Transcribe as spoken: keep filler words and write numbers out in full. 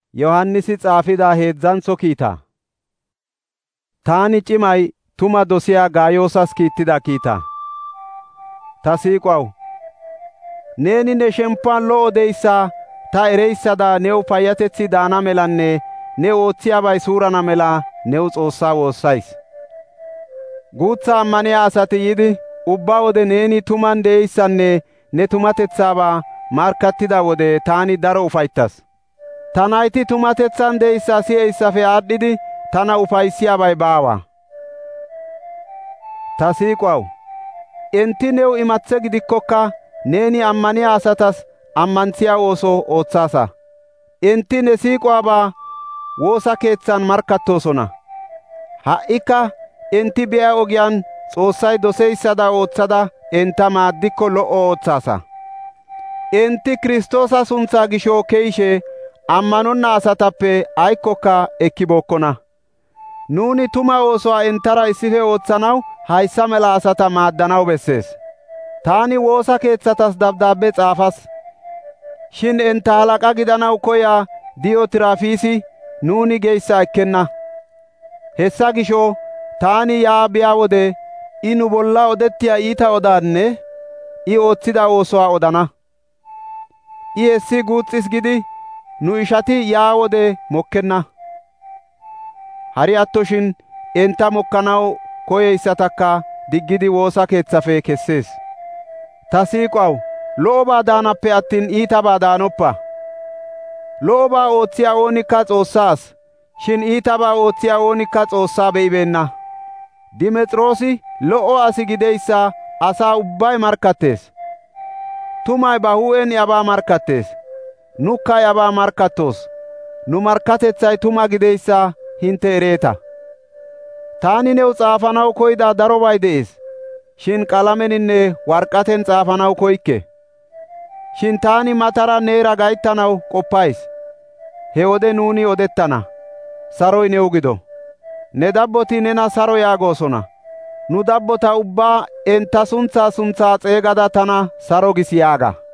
Yohannisi xaafida heedzantho kiita. Taani cimay tuma dosiya Gaayoosas kiittida kiita. Ta siiqow, neeni ne shempuwan lo77o deyssa ta ereysada new payyatethi daana melanne ne oothiyabay suurana mela new Xoossaa woossayis. Guutha ammaniya asati yidi ubba wode neeni tuman de7eysanne ne tumatethaaba markattida wode taani daro ufaytas. Ta nayti tumatethan de7eysa si7eysafe aadhidi tana ufaysiyabay baawa. Ta siiqow, enti new imathe gidikkoka neeni ammaniya asatas ammanthiya ooso oothaasa. Enti ne siiquwaba woosa keethan markattoosona. Ha77ika enti biya ogiyan Xoossay doseysada oothada enta maaddiko lo77o oothaasa. Enti Kiristoosa sunthaa gisho keyishe ammanonna asatappe aykoka ekibookkona. Nuuni tuma oosuwa entara issife oothanaw haysa mela asata maaddanaw bessees. Taani woosa keethatas dabdaabe xaafas. Shin enta halaqa gidanaw koya Diyotirafisi nuuni geysa ekkenna. Hessa gisho taani yaa biya wode I nu bolla odetiya iita odaanne I oothida oosuwa odana. I hessi guuxxis gidi nu ishati yaa wode mokkenna. Hari attoshin enta mokkanaw koyeysataka diggidi woosa keethafe kessees. Ta siiqow, lo77oba daanappe attin iitabaa daanoppa. Lo77oba oothiya oonikka Xoossaas, shin iitabaa oothiya oonikka Xoossaa be7ibeenna. Dimexiroosi lo77o asi gideysa asa ubbay markattees. Tumay ba hu7en iyabaa markattees. Nuka iyabaa markattoos. Nu markatethay tuma gideysa hinte ereeta. Taani new xaafanaw koyida darobay de7ees, shin qalameninne warqaten xaafanaw koyke. Shin taani matara neera gaytanaw qopayis. He wode nuuni odettana. Saroy new gido. Ne dabboti nena saro yaagosona. Nu dabbota ubbaa enta sunthaa sunthaa xeegada tana saro gis yaaga.